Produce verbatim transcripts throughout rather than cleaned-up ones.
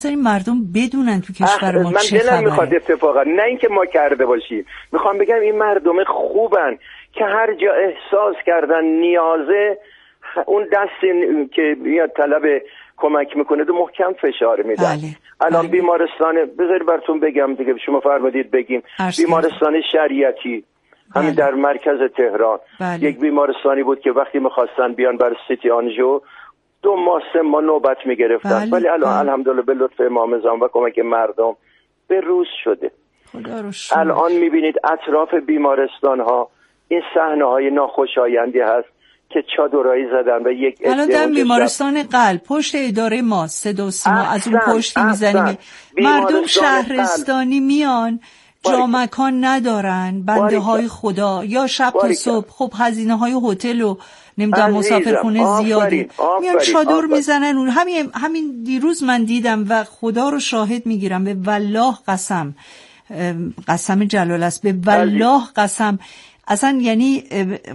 این مردم بدونن تو کشور ما چه خبره. من دلم میخواد اتفاقا، نه اینکه ما کرده باشیم، میخوام بگم این مردم خوبن که هر جا احساس کردن نیازه، اون دست که میاد طلب کمک میکنه دو محکم فشار میدن. بله. الان بله. بیمارستان، بذارید براتون بگم دیگه، شما فرمودید بگیم، بیمارستان شریعتی همین بله. در مرکز تهران. بله. یک بیمارستانی بود که وقتی میخواستن بیان برای سیتی آنژیو دو ماه سه ماه نوبت میگرفتن، بله. ولی الان بله. الحمدلله به لطف امام زمان و کمک مردم به روز شده. خدا رو شکر. الان میبینید اطراف بیمارستان ها این صحنه های ناخوشایندی هست که چادرایی زدن و یک الان در بیمارستان قلب پشت اداره ما صدا و سیما از اون پشت میزنیم، مردم شهرستانی قلب. میان جا مکان ندارن، بنده های خدا، یا شب تا صبح خب هزینه های هتل و نمیدونم مسافرخونه زیاده، میان چادر میزنن اون. همین همین دیروز من دیدم و خدا رو شاهد میگیرم، به والله قسم، قسم جلال است، به والله قسم، اصلا یعنی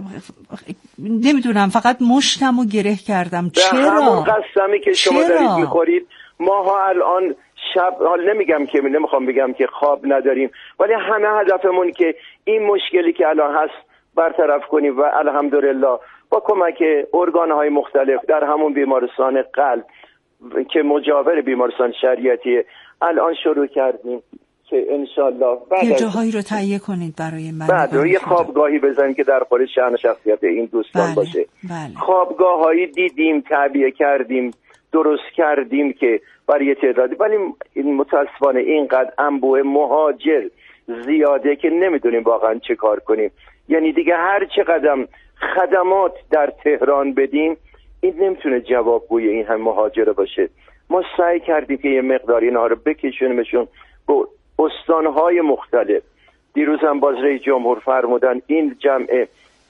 نمیدونم، فقط مشتم و گره کردم. چرا؟ همون قسمی که شما دارید میخورید ماها الان شب، حال نمیگم که نمیخوام بگم که خواب نداریم، ولی همه هدفمون که این مشکلی که الان هست برطرف کنیم و الحمدلله با کمک ارگان‌های مختلف در همون بیمارستان قلب که مجاور بیمارستان شریعتی الان شروع کردیم که انشالله یه جاهایی رو تهیه کنید برای من، بعد رو یه خوابگاهی بزنید که در خور شأن شخصیت این دوستان بله. باشه. بله. خوابگاه‌هایی دیدیم، تعبیه کردیم، درست کردیم که برای تعدادی، ولی این متاسفانه اینقدر انبوه مهاجر زیاده که نمیدونیم واقعا چه کار کنیم. یعنی دیگه هر چه قدم خدمات در تهران بدیم این نمیتونه جوابگوی این هم مهاجر باشه. ما سعی کردیم که یه مقدار اینها رو بکشونیمشون به استانهای مختلف. دیروز هم باز رئیس جمهور فرمودن این جمع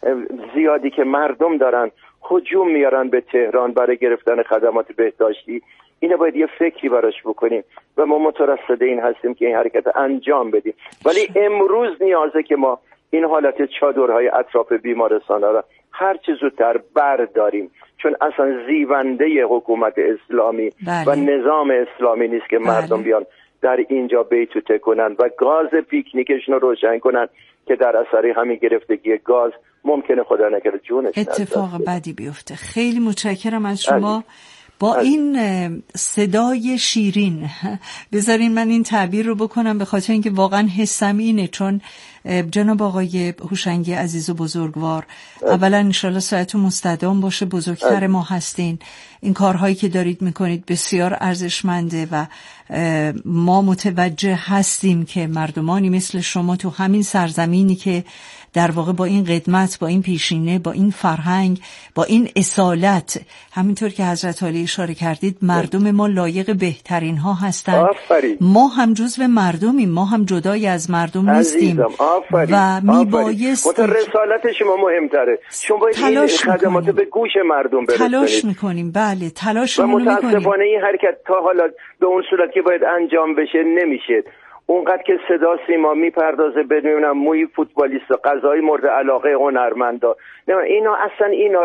زیادی که مردم دارن هجوم میارن به تهران برای گرفتن خدمات بهداشتی، اینو باید یه فکری براش بکنیم و ما مترصد این هستیم که این حرکت انجام بدیم. ولی امروز نیازه که ما این حالت چادرهای اطراف بیمارستان ها را هر چه زودتر برداریم، چون اصلا زیونده حکومت اسلامی بله. و نظام اسلامی نیست که مردم بله. بیان در اینجا بیتوته کنن و گاز پیکنیکشون رو روشن کنن که در اثر همین گرفتگی گاز ممکنه خدا نکنه جونش اتفاق بدی بیفته. خیلی متشکرم از شما. با این صدای شیرین بذارین من این تعبیر رو بکنم، به خاطر اینکه واقعا حسم اینه، چون جناب آقای هوشنگی عزیز و بزرگوار اولا انشالله ساعتون مستدام باشه، بزرگتر ما هستین، این کارهایی که دارید میکنید بسیار ارزشمنده و ما متوجه هستیم که مردمانی مثل شما تو همین سرزمینی که در واقع با این قدمت، با این پیشینه، با این فرهنگ، با این اصالت، همینطور که حضرت عالی اشاره کردید، مردم ما لایق بهترین ها هستند. آفرین. ما هم جزو مردمیم، ما هم جدایی از مردم نیستیم و میبایست متر رسالت شما مهمتره. شما باید این خدمات به گوش مردم برسونید. تلاش میکنیم، بله تلاشمون میکنیم. و متاسفانه این حرکت تا حالا به اون صورت که باید انجام بشه نمیشه. اونقدر که صدا سیما میپردازه بدونم موی فوتبالیست غذای مورد علاقه هنرمندا، نه اینا اصلا اینا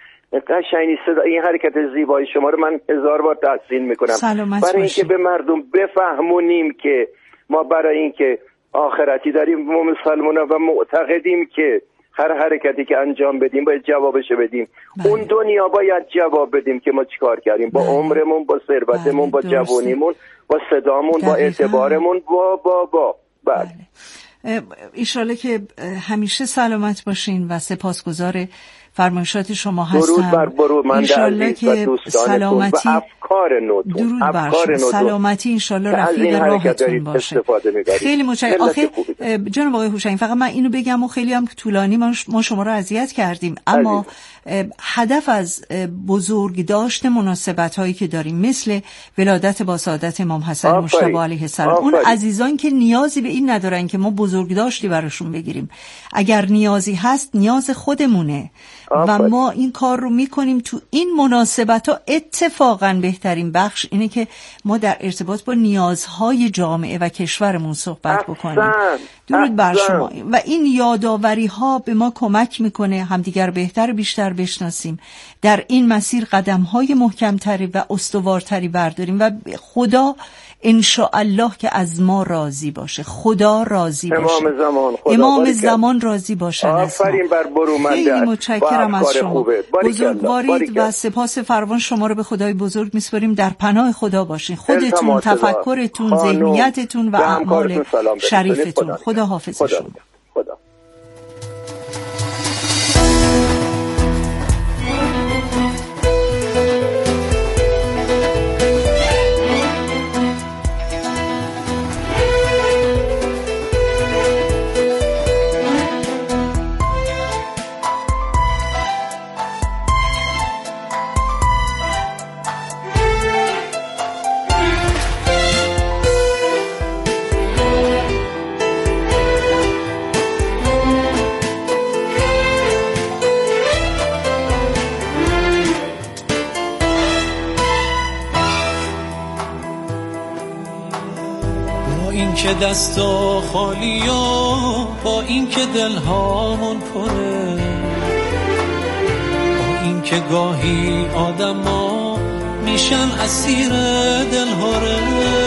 قشنگی صدا، این حرکت زیبای شما رو من هزار بار تحسین میکنم برای اینکه به مردم بفهمونیم که ما برای اینکه آخرتی داریم، ما مسلمانان و معتقدیم که هر حرکتی که انجام بدیم باید جوابشو بدیم. بله. اون دنیا باید جواب بدیم که ما چیکار کردیم با عمرمون، با ثروتمون، با جوانیمون، با صدامون، با اعتبارمون، با با با بله. ایشاله که همیشه سلامت باشین و سپاسگزار فرمایشات شما هستم. درود بر برومند عزیز و دوستانتون و افکار نوتون. درود بر شما. سلامتی انشالله رفیق راهتون باشه. خیلی متشکرم. آخه جناب آقای هوشنگی فقط من اینو بگم و خیلی هم طولانی ما شما رو اذیت کردیم، اما هدف از بزرگ داشت مناسبت هایی که داریم مثل ولادت با سعادت امام حسن مجتبی علیه السلام، اون عزیزان که نیازی به این ندارن که ما بزرگ داشتی براشون بگیریم، اگر نیازی هست نیاز خودمونه و ما این کار رو میکنیم تو این مناسبت ها. اتفاقا بهترین بخش اینه که ما در ارتباط با نیازهای جامعه و کشورمون صحبت بکنیم. درود بر شما. و این یاداوری ها به ما کمک میکنه همدیگر بهتر بیشتر بشناسیم، در این مسیر قدم های محکمتری و استوارتری برداریم و خدا انشاءالله که از ما راضی باشه، خدا راضی باشه، امام زمان خدا امام زمان راضی باشن از ما. آفرین بر برومنده. خیلی متشکرم از شما، بزرگوارید و سپاس فراوان شما رو به خدای بزرگ میسپاریم. در پناه خدا باشین، خودتون، تفکرتون، ذهنیتتون و اعمال شریفتون. خدا حافظ شما. خدا. که دستا خالی و با این که دلهامون پره، با این که گاهی آدم ها میشن اسیر دلهوره،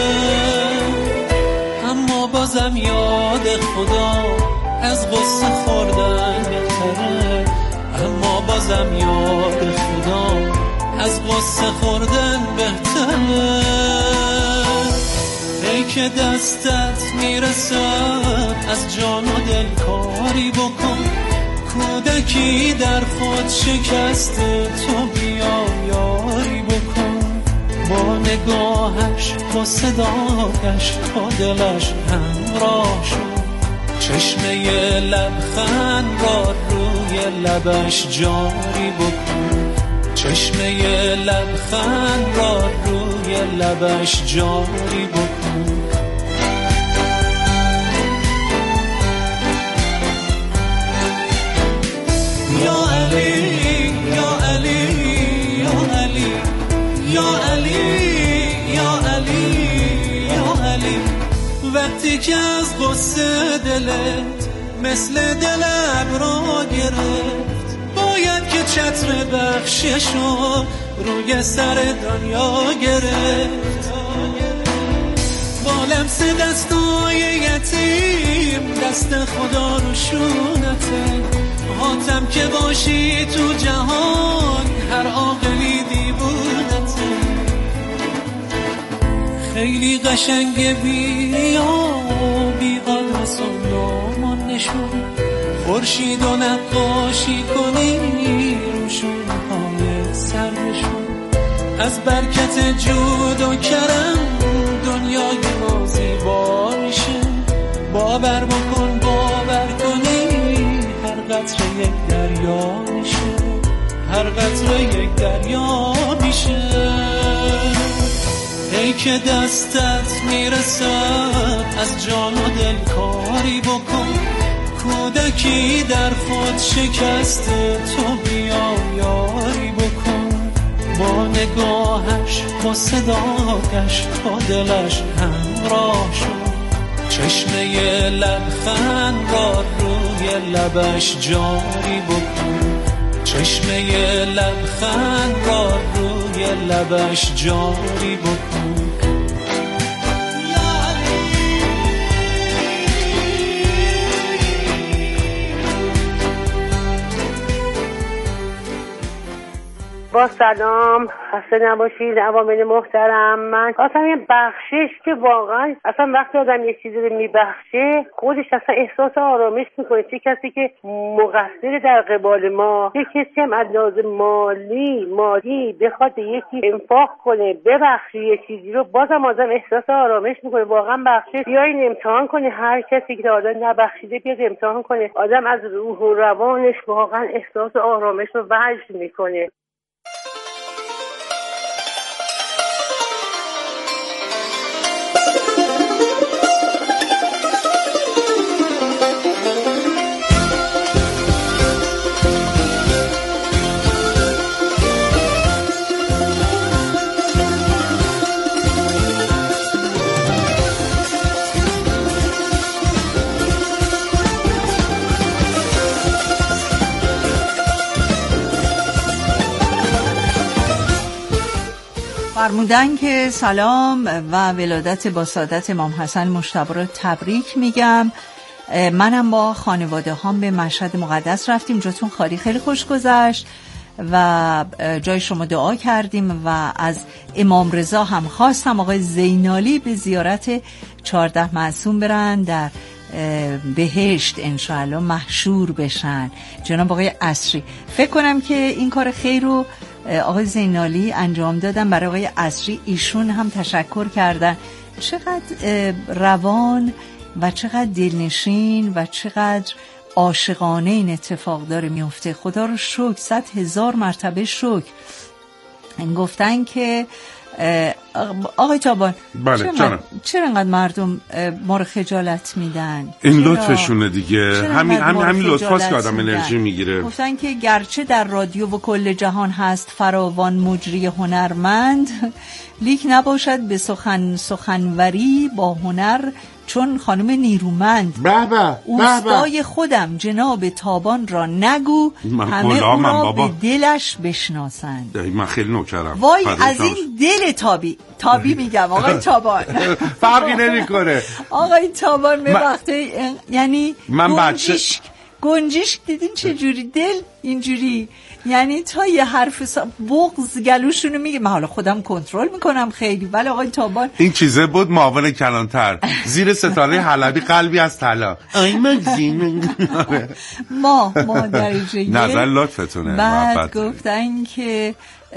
اما بازم یاد خدا از غصه خوردن بهتره، اما بازم یاد خدا از غصه خوردن بهتره. ای که دستت میرسد از جان و دل کاری بکن، کودکی در خود شکسته تو بیا یاری بکن، با نگاهش با صدایش تا دلش همراه شد، چشمه لبخند را روی لبش جاری بکن، چشمه لبخند را روی لبش جاری بکن. یا علی یا علی یا علی یا علی یا علی یا علی، وقتی که از غصه دلت مثل دل ابرا گرفت، باید که چتر بخششو روی سر دنیا گرفت، با لمس دستای یتیم دست خدا رو شونته، حاتم که باشی تو جهان هر عاقلی دیوونته، خیلی قشنگه بیا بی آدرس و نامان نشون، خورشید و نقاشی کنی روشون های سرشون، از برکت جود و کرم دنیای ما زیبا میشه، باور بکن باور کنی هر قطره یک دریا میشه، هر قطره یک دریا میشه. ای که دستت میرسد از جان و دل کاری بکن، کودکی در خود شکسته تو بیا یاری بکن، با نگاهش با صدایش تا دلش همراه شد، چشمه لبخند را روی لبش جاری بکن، چشمه لبخند را روی لبش جاری بکن. با سلام، خسته نباشید عوامل محترم. من اصلا یه بخشش که واقعا اصلا وقتی آدم یه چیزی رو میبخشه خودش اصلا احساس آرامش میکنه. چه کسی که مقصر در قبال ما، یه کسی هم از لحاظ مالی مالی بخواد یکی انفاق کنه ببخشه یه چیزی رو، بازم آدم احساس آرامش میکنه. واقعا بخشش بیاین امتحان کنه، هر کسی که آدم نبخشیده بیاد امتحان کنه، آدم از روح و روانش واقعا احساس آرامش رو وجد میکنه. فرمودن که سلام و ولادت با سعادت امام حسن مجتبی رو تبریک میگم. منم با خانواده هم به مشهد مقدس رفتیم، جاتون خالی، خیلی خوش گذشت و جای شما دعا کردیم و از امام رضا هم خواستم آقای زینالی به زیارت چهارده معصوم برن در بهشت انشاءالله محشور بشن. جناب آقای عصری فکر کنم که این کار خیر رو آقای زینالی انجام دادن، برای آقای عصری ایشون هم تشکر کردن. چقدر روان و چقدر دلنشین و چقدر عاشقانه این اتفاق داره میفته. خدا رو شکر، صد هزار مرتبه شکر. گفتن که آقای تابان بله چرا چرا انقدر مردم ما رو خجالت میدن؟ این لطفشونه دیگه، همین همین همین لطفاست که آدم انرژی میگیره. گفتن که گرچه در رادیو و کل جهان هست فراوان مجری هنرمند، لیک نباشد به سخن سخنوری با هنر چون خانم نیرومند. بابا اوستای خودم جناب تابان را نگو، همه او را به دلش بشناسند. من خیلی نوکرم. وای از این دل تابی تابی میگم آقای تابان فرقی نمیکنه آقای تابان به وقتی یعنی من بچه گنجیش دیدین چه جوری دل اینجوری، یعنی تا یه حرف سا... بغض گلوشونو میگه. من حالا خودم کنترل میکنم خیلی، ولی آقای تابان این چیزه بود معاون کلانتر زیر ستاره حلبی قلبی از طلا. آی مگزین ما ما درجه نظر لطفتونه. بعد گفتن که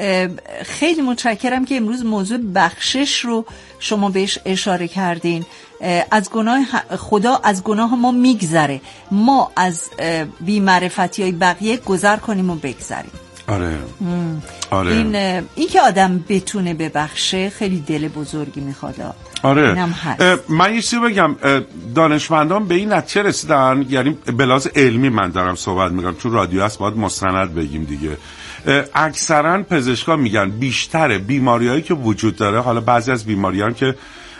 خیلی متشکرم که امروز موضوع بخشش رو شما بهش اشاره کردین. از گناه خدا از گناه ما میگذره، ما از بی‌معرفتی های بقیه گذر کنیم و بگذریم. آره آره این این که آدم بتونه ببخشه خیلی دل بزرگی میخواد. آره من یه چیزی بگم، دانشمندان به این نتیجه رسیدن، یعنی به لحاظ علمی من دارم صحبت میکنم، چون رادیو هست باید مستند بگیم دیگه. اکثرا پزشکا میگن بیشتر بیماریایی که وجود داره، حالا بعضی از بیماریان که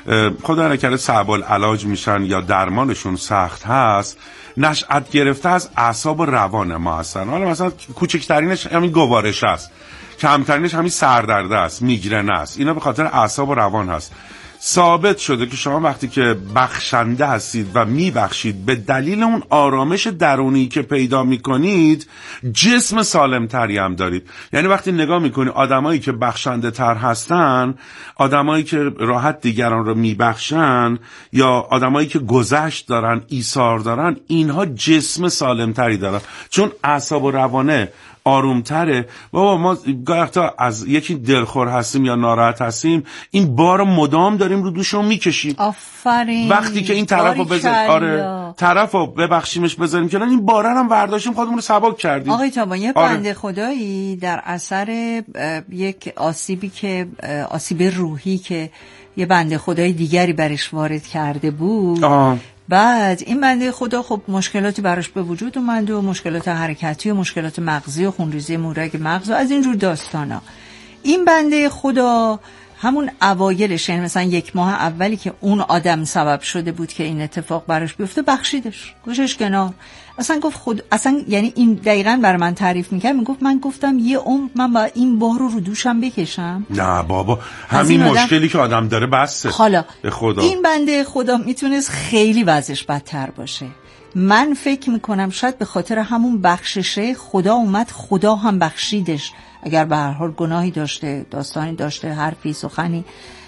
خدا نکرده صعب العلاج میشن یا درمانشون سخت هست، نشأت گرفته از اعصاب و روان ما هستن. حالا مثلا کوچکترینش همین گوارش است، کمترینش همین سردرد است، میگرن است. اینا به خاطر اعصاب و روان هست. ثابت شده که شما وقتی که بخشنده هستید و میبخشید، به دلیل اون آرامش درونی که پیدا میکنید جسم سالمتری هم دارید. یعنی وقتی نگاه میکنید آدمایی که بخشنده تر هستن، آدمایی که راحت دیگران رو میبخشن، یا آدمایی که گذشت دارن، ایثار دارن، اینها جسم سالمتری دارن، چون اعصاب و روانه آرومتره. بابا ما گاهی وقتا از یکی دلخور هستیم یا ناراحت هستیم، این بار مدام داریم رو دوشمون میکشیم. آفرین. وقتی که این طرفو بذاریم، آره طرفو ببخشیمش بذاریم کنار، این بارا هم برداشتیم خودمون رو سبک کردیم. آقای تابان یه آره. بنده خدایی در اثر یک آسیبی که آسیب روحی که یه بنده خدای دیگری برش وارد کرده بود، آه. بعد این بنده خدا خب مشکلاتی براش به وجود اومد و مشکلات حرکتی و مشکلات مغزی و خونریزی مورگ مغز و از اینجور داستانا. این بنده خدا همون اوایلش، یعنی مثلا یک ماه اولی که اون آدم سبب شده بود که این اتفاق براش بیفته، بخشیدش، گوشش کنار. اصلا گفت خود اصلا یعنی این دقیقاً برای من تعریف میکرد، میگفت من گفتم یه عمر من با این بار رو رو دوشم بکشم. نه بابا همین مشکلی آدم... که آدم داره بسه. حالا به خدا این بنده خدا میتونست خیلی وضعش بدتر باشه. من فکر میکنم شاید به خاطر همون بخششه خدا اومد، خدا هم بخشیدش، اگر به هر حال گناهی داشته، داستانی داشته، حرفی سخنی،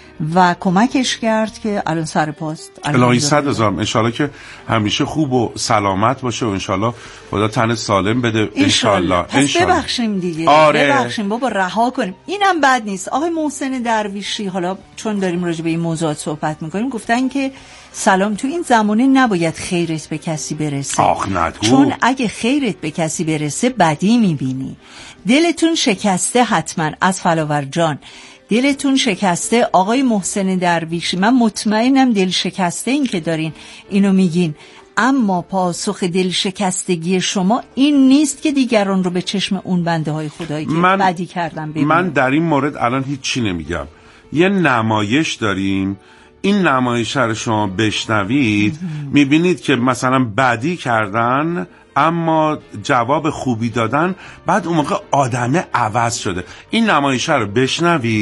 و کمکش کرد که الان سر پاست. الهی صد هزار انشالله که همیشه خوب و سلامت باشه و انشالله خدا تن سالم بده انشالله. پس ببخشیم دیگه. آره. ببخشیم بابا، رها کنیم، اینم بد نیست. آقای محسن درویشی، حالا چون داریم راجع به این موضوعات صحبت میکنیم، گفتن که سلام، تو این زمانه نباید خیرت به کسی برسه. آخ نگو. چون اگه خیرت به کسی برسه بدی میبینی. دلتون شکسته حتما از فلاور جان، دلتون شکسته آقای محسن درویشی. من مطمئنم دل شکسته این که دارین اینو میگین، اما پاسخ دل شکستگی شما این نیست که دیگران رو به چشم اون بنده های خدایی که من بدی کردن ببینید. من در این مورد الان هیچی نمیگم. یه نمایش داریم، این نمایش رو شما بشنوید میبینید که مثلا بدی کردن اما جواب خوبی دادن، بعد اون موقع آدمه عوض شده. این نمایشه رو بشنوید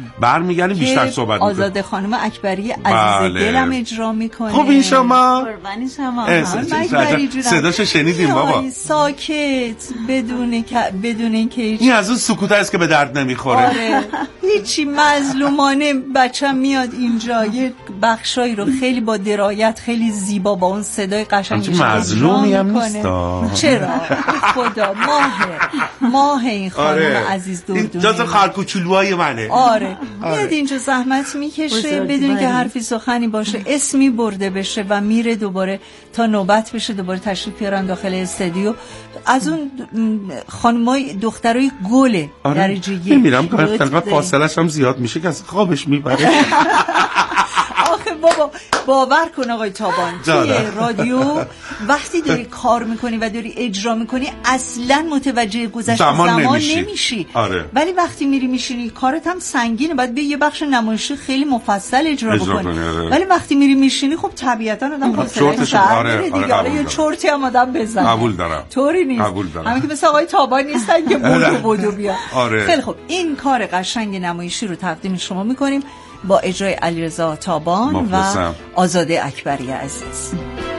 برمیگردیم بیشتر صحبت می‌کنیم. آزاده خانم اکبری عزیز دلم اجرا میکنه. خب این شما قربانی شما صداشو شنیدیم بابا. ساکت بدون بدون اینکه این از اون سکوت است که به درد نمیخوره. آره هیچی مظلومانه بچم میاد اینجا یه بخشایی رو خیلی با درایت خیلی زیبا با اون صدای قشنگش مظلومی هم نیست. چرا خدا ماهه ماه این خانم آره. عزیز دردونی جز خرکوچولوهای منه. آره میاد اینجا زحمت میکشه بدون که حرفی سخنی باشه اسمی برده بشه و میره دوباره تا نوبت بشه دوباره تشریف بیارن داخل استودیو. از اون خانمای دخترای گله آره. درجه یک میرم که فاصلش هم زیاد میشه که از خوابش میبره. آخه بابا باور کن آقای تابان توی رادیو وقتی داری کار میکنی و داری اجرا میکنی اصلا متوجه گذشته زمان, زمان نمیشی, نمیشی. آره. ولی وقتی میری میشینی کارت هم سنگینه باید به یه بخش نمایشی خیلی مفصل اجرا, اجرا بکنی آره. ولی وقتی میری میشینی خب طبیعتا آدم حوصله سر آره. میره دیگه آره. یه چرتی هم آدم بزنه قبول دارم طوری نیست همین که مثل آقای تابان نیستن که بودو بودو بیا آره. خیلی خب این کار قشنگ نمایشی رو تقدیم شما میکنیم با اجرای علیرضا تابان و آزاده اکبری عزیز.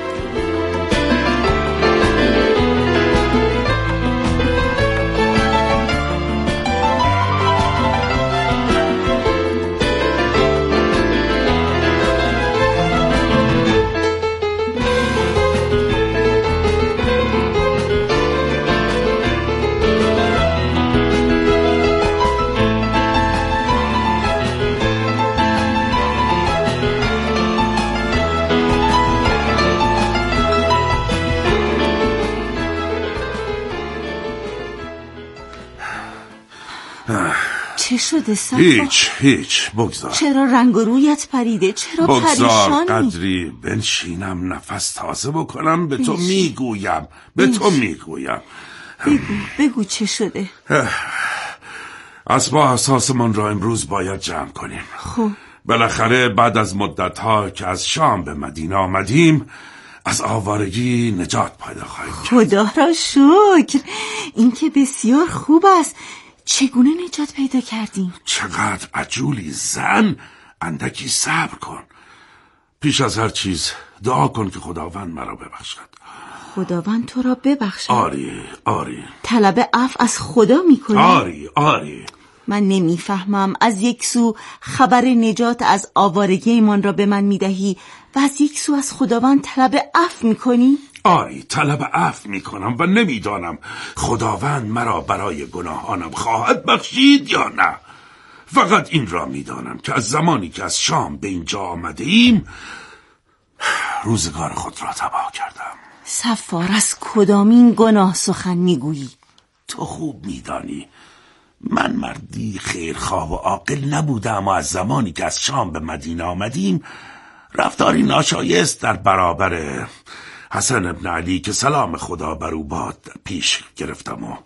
چه شده صفا؟ هیچ هیچ بگذار. چرا رنگ و رویت پریده؟ چرا بگذار قدری بنشینم نفس تازه بکنم به تو میگویم به بیش. تو میگویم بگو بگو چه شده؟ اسباب اساسمون را امروز باید جمع کنیم. خب بالاخره بعد از مدت‌ها که از شام به مدینه آمدیم از آوارگی نجات پیدا خواهیم کرد. خدا را شکر این که بسیار خوب است. چگونه نجات پیدا کردیم؟ چقدر عجولی زن اندکی صبر کن. پیش از هر چیز دعا کن که خداوند مرا ببخشد. خداوند تو را ببخشد؟ آری آری. طلب عفو از خدا میکنی؟ آری آری. من نمیفهمم. از یک سو خبر نجات از آوارگی ایمان را به من میدهی و از یک سو از خداوند طلب عفو میکنی؟ آری طلب عفو میکنم و نمیدانم خداوند مرا برای گناهانم خواهد بخشید یا نه. فقط این را میدانم که از زمانی که از شام به اینجا آمده ایم روزگار خود را تباه کردم. صفار از کدامین گناه سخن میگویی؟ تو خوب میدانی من مردی خیرخواه و عاقل نبودم و از زمانی که از شام به مدینه آمدیم رفتاری ناشایست در برابر حسن ابن علی که سلام خدا بر او باد پیش گرفتم و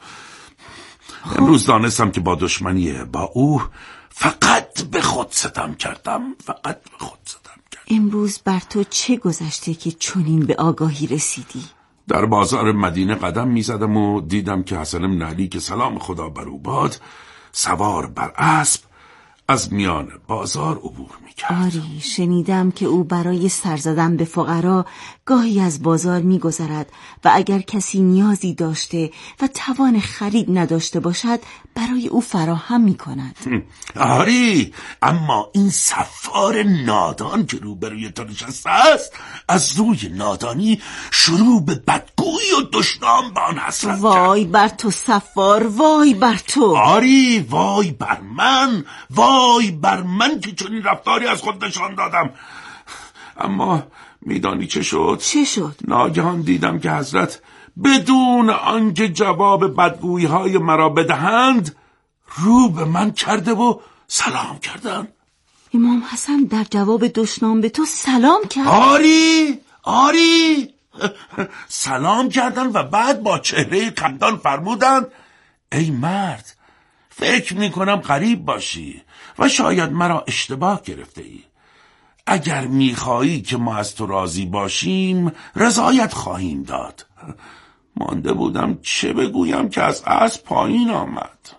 امروز دانستم که با دشمنی با او فقط به خود ستم کردم فقط به خود ستم کردم. امروز بر تو چه گذشته که چنین به آگاهی رسیدی؟ در بازار مدینه قدم می زدم و دیدم که حسن ابن علی که سلام خدا بر او باد سوار بر اسب از میان بازار عبور میکرد. آری شنیدم که او برای سر زدن به فقرا گاهی از بازار میگذرد و اگر کسی نیازی داشته و توان خرید نداشته باشد برای او فراهم میکند. آری اما این سفار نادان که روبروی تو نشسته است از روی نادانی شروع به بدگویی و دشنام به آن حسرت کرد. وای بر تو سفار وای بر تو. آری وای بر من وای بر من که چنین رفتاری از خود نشان دادم. اما میدانی چه شد؟ چه شد؟ ناگهان دیدم که حضرت بدون آنکه جواب بدگویی های مرا بدهند رو به من کرده و سلام کردن. امام حسن در جواب دشنام به تو سلام کرد؟ آری آری سلام کردن و بعد با چهره خندان فرمودند ای مرد فکر میکنم غریب باشی و شاید مرا اشتباه گرفته ای. اگر میخواهی که ما از تو راضی باشیم رضایت خواهیم داد. مانده بودم چه بگویم که از اسب پایین آمد.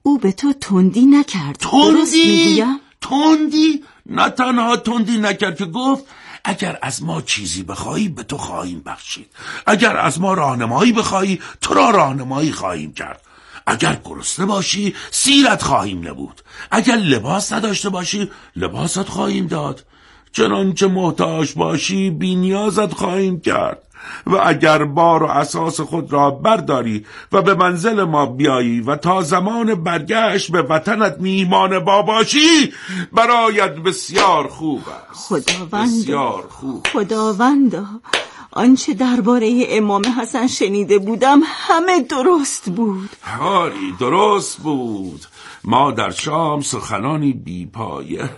او به تو تندی نکرد. تندی؟ تندی؟ نه تنها تندی نکرد که گفت اگر از ما چیزی بخواهی به تو خواهیم بخشید، اگر از ما راهنمایی بخواهی تو را راهنمایی خواهیم کرد، اگر گرسنه باشی سیرت خواهیم نبود، اگر لباس نداشته باشی لباست خواهیم داد، چنانچه محتاج باشی بی نیازت خواهیم کرد، و اگر بار و اساس خود را برداری و به منزل ما بیایی و تا زمان برگشت به وطنت میهمان با باشی برایت بسیار خوب است. خداوند بسیار خوب. خداوندا، آنچه درباره امام حسن شنیده بودم همه درست بود. آری درست بود. ما در شام سخنانی بی پایه.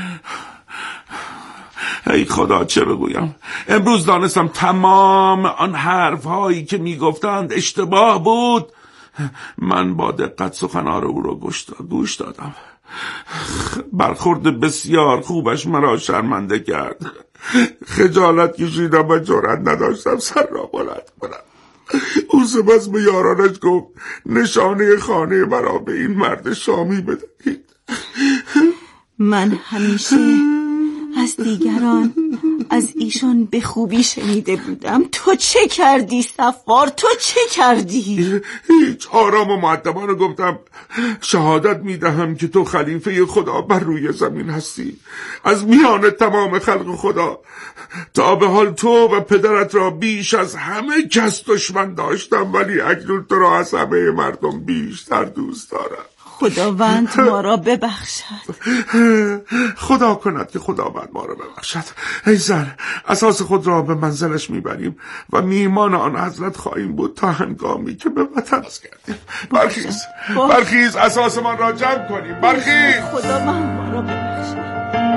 ای خدا چه بگویم، امروز دانستم تمام آن حرف هایی که می گفتند اشتباه بود. من با دقت سخنان او را گوش دادم. برخورد بسیار خوبش مرا شرمنده کرد. خجالت کشیدم و جرأت نداشتم سر را بلند کنم. او سپس به یارانش گفت نشانه خانه مرا به این مرد شامی بدهید. من همیشه از دیگران از ایشان به خوبی شنیده بودم. تو چه کردی صفار؟ تو چه کردی؟ هیچ. آرام و مؤدبانه گفتم شهادت میدهم که تو خلیفه خدا بر روی زمین هستی. از میان تمام خلق خدا تا به حال تو و پدرت را بیش از همه کس دشمن داشتم، ولی اکنون تو را از همه مردم بیشتر دوست دارم. خداوند ما را ببخشد. خدا کند که خداوند ما را ببخشد. ای زن، اساس خود را به منزلش میبریم و میهمان آن حضرت خواهیم بود تا هنگامی که به وطن بازگردیم. برخیز برخیز اساسمان را جمع کنیم. برخیز. خداوند ما را ببخشد.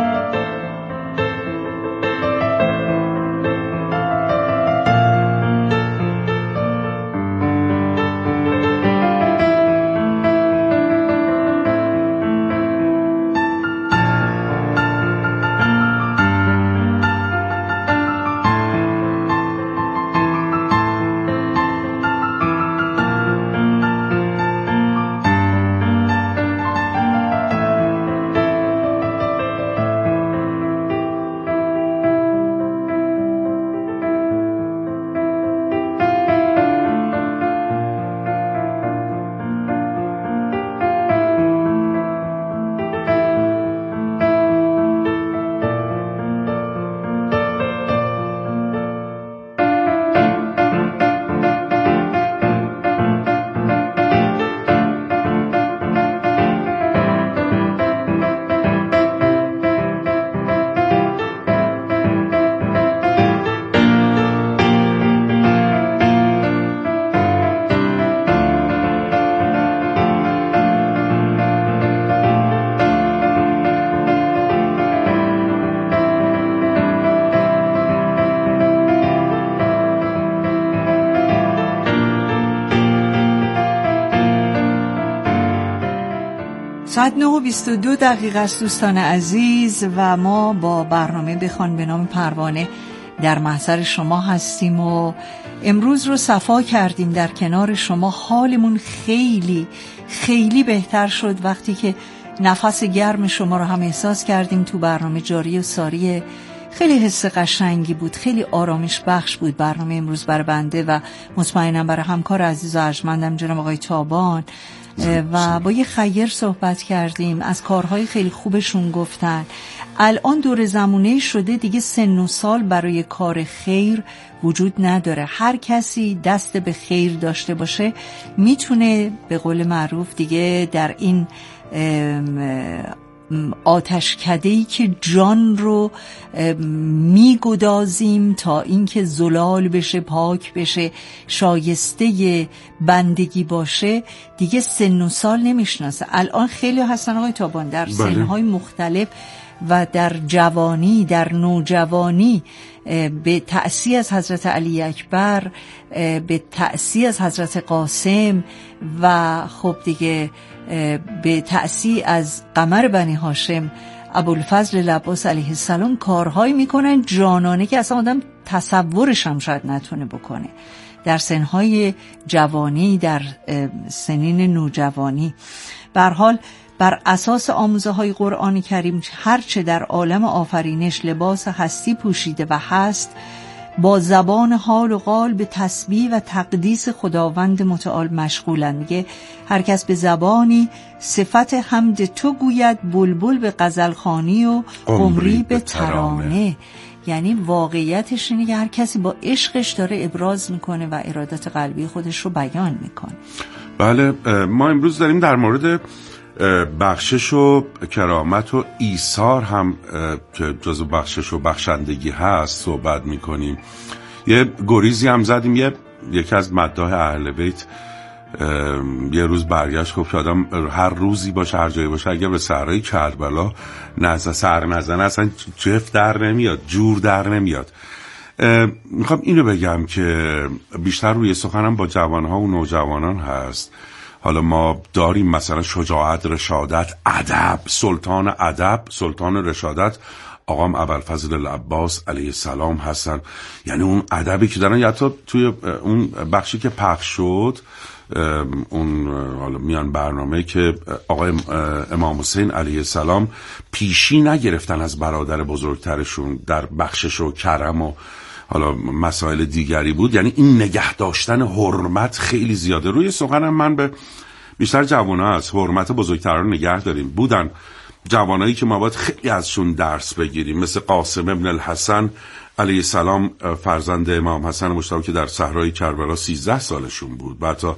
ساعت نه و بیست و دو دقیقه است دوستان عزیز و ما با برنامه بخوان به نام پروانه در محضر شما هستیم و امروز رو صفا کردیم در کنار شما. حالمون خیلی خیلی بهتر شد وقتی که نفس گرم شما رو هم احساس کردیم تو برنامه جاری و ساری. خیلی حس قشنگی بود، خیلی آرامش بخش بود برنامه امروز برای بنده و مطمئنم برای همکار عزیز و ارجمندم جناب آقای تابان. و با یه خیر صحبت کردیم، از کارهای خیلی خوبشون گفتن. الان دور زمونه شده دیگه سن و سال برای کار خیر وجود نداره. هر کسی دست به خیر داشته باشه میتونه به قول معروف دیگه در این آتشکده‌ای که جان رو میگدازیم تا اینکه زلال بشه، پاک بشه، شایسته بندگی باشه، دیگه سن و سال نمیشناسه. الان خیلی هستن آقای تابان در سنهای مختلف و در جوانی، در نوجوانی، به تأثیر از حضرت علی اکبر، به تأثیر از حضرت قاسم و خب دیگه به تأثیر از قمر بنی هاشم ابوالفضل العباس علیه السلام کارهایی میکنن جانانه که اصلا آدم تصورش هم شاید نتونه بکنه. در سنهای جوانی، در سنین نوجوانی. به هر حال بر اساس آموزه های قرآن کریم هرچه در عالم آفرینش لباس هستی پوشیده و هست، با زبان حال و قال به تسبیح و تقدیس خداوند متعال مشغولند. میگه هر کس به زبانی صفت حمد تو گوید، بلبل به غزلخوانی و قمری به ترانه. یعنی واقعیتش اینه که هر کسی با عشقش داره ابراز میکنه و ارادت قلبی خودش رو بیان میکنه. بله، ما امروز داریم در مورد بخشش و کرامت و ایثار هم که جزو بخشش و بخشندگی هست صحبت میکنیم. یه گریزی هم زدیم. یه یکی از مداح اهل بیت یه روز برگشت گفت که آدم هر روزی باشه، هر جایی باشه، اگر به صحرای کربلا نزد سر نزنه اصلا جف در نمیاد، جور در نمیاد. میخوام اینو بگم که بیشتر روی سخنم با جوانها و نوجوانان هست. حالا ما داریم مثلا شجاعت، رشادت، ادب، سلطان ادب، سلطان رشادت آقام ابوالفضل العباس علیه السلام هستن. یعنی اون ادبی که دارن، یا حتی توی اون بخشی که پخش شد، اون حالا میان برنامه که آقای امام حسین علیه السلام پیشی نگرفتن از برادر بزرگترشون در بخشش و کرم و حالا مسائل دیگری بود. یعنی این نگه داشتن حرمت خیلی زیاده. روی سخنم من به بیشتر جوانها از حرمت بزرگتران نگه داریم. بودن جوانایی که ما باید خیلی ازشون درس بگیریم، مثل قاسم ابن الحسن علیه السلام، فرزند امام حسن مجتبی که در صحرای کربلا سیزده سالشون بود. بعد تا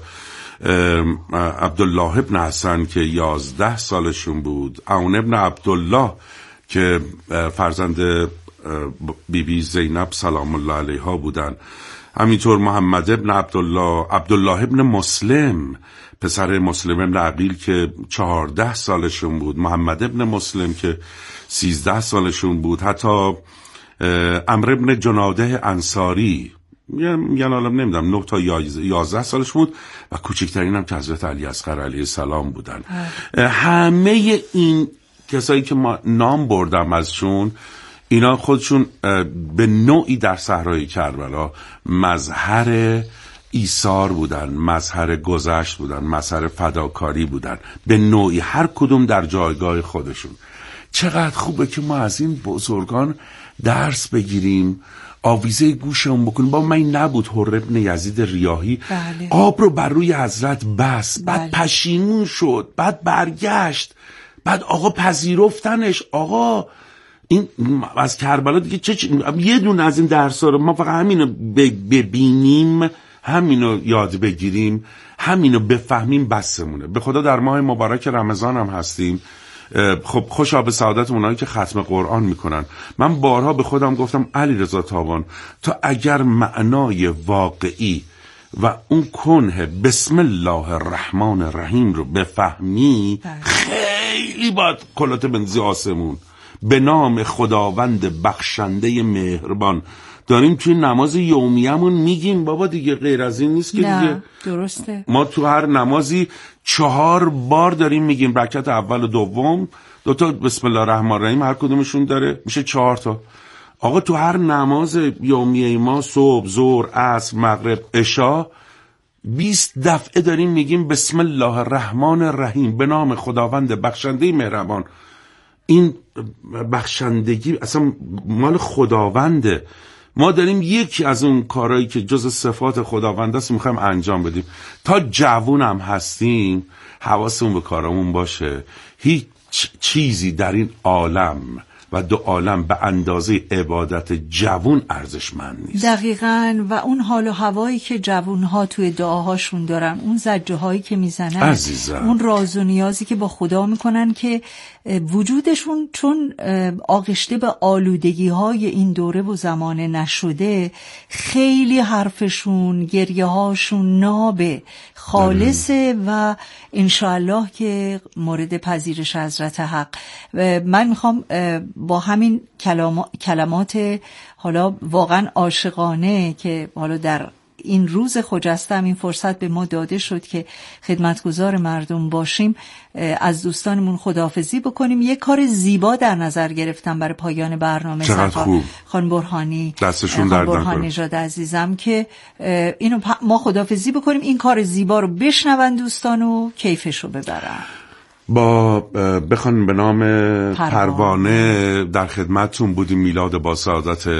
عبدالله ابن حسن که یازده سالشون بود. عون ابن عبدالله که فرزند بی بی زینب سلام الله علیها بودن. همینطور محمد ابن عبدالله، عبدالله ابن مسلم پسر مسلم ابن عقیل که چهارده سالشون بود. محمد ابن مسلم که سیزده سالشون بود. حتی عمرو ابن جناده انصاری یعنی الان نمیدونم نه تا یازده سالش بود و کوچکترین هم که حضرت علی اصغر علیه السلام بودن. همه این کسایی که ما نام بردم ازشون، اینا خودشون به نوعی در صحرای کربلا مظهر ایثار بودن، مظهر گذشت بودن، مظهر فداکاری بودن، به نوعی هر کدوم در جایگاه خودشون. چقدر خوبه که ما از این بزرگان درس بگیریم، آویزه گوشمون بکنیم. با من نبود حر ابن یزید ریاحی بله. آب رو بر روی حضرت بس، بعد بله. پشیمون شد، بعد برگشت، بعد آقا پذیرفتنش. آقا این از کربلا دیگه چه, چه یه دونه از این درس‌ها رو ما فقط همینو ببینیم، همینو یاد بگیریم، همینو بفهمیم بسمونه. به خدا در ماه مبارک رمضان هم هستیم. خب خوشا به سعادت اونایی که ختم قرآن میکنن. من بارها به خودم گفتم علیرضا تابان، تا اگر معنای واقعی و اون کنه بسم الله الرحمن الرحیم رو بفهمی، خیلی باید کلات بنزی آسمون. به نام خداوند بخشنده مهربان. داریم توی نماز یومیه‌مون میگیم بابا دیگه، غیر از این نیست که دیگه. درسته. ما تو هر نمازی چهار بار داریم میگیم، رکعت اول و دوم دوتا بسم الله الرحمن الرحیم هر کدومشون داره، میشه چهار تا. آقا تو هر نماز یومیه ما صبح، ظهر، عصر، مغرب، عشا بیست دفعه داریم میگیم بسم الله الرحمن الرحیم، به نام خداوند بخشنده مهربان. این بخشندگی اصلا مال خداونده. ما داریم یکی از اون کارهایی که جز صفات خداوند است میخوایم انجام بدیم. تا جوون هم هستیم حواسمون به کارمون باشه. هیچ چیزی در این عالم و دو عالم به اندازه عبادت جوون ارزشمند نیست. دقیقاً. و اون حال و هوایی که جوونها توی دعاهاشون دارن، اون زجه هایی که میزنن عزیزم. اون راز و نیازی که با خدا میکنن که وجودشون چون آغشته به آلودگی های این دوره و زمانه نشده، خیلی حرفشون، گریه هاشون نابه خالصه و انشاءالله که مورد پذیرش حضرت حق. من میخوام با همین کلمات حالا واقعا عاشقانه که حالا در این روز خجسته هم این فرصت به ما داده شد که خدمتگزار مردم باشیم، از دوستانمون خداحافظی بکنیم. یک کار زیبا در نظر گرفتم برای پایان برنامه. چقدر خوب. خان برهانی، دستشون درد نکنه. برهان نژاد عزیزم که اینو ما خداحافظی بکنیم، این کار زیبا رو بشنون دوستان و کیفشو ببرن. با بخوان به نام پروانه در خدمتتون بودیم. میلاد با سعادت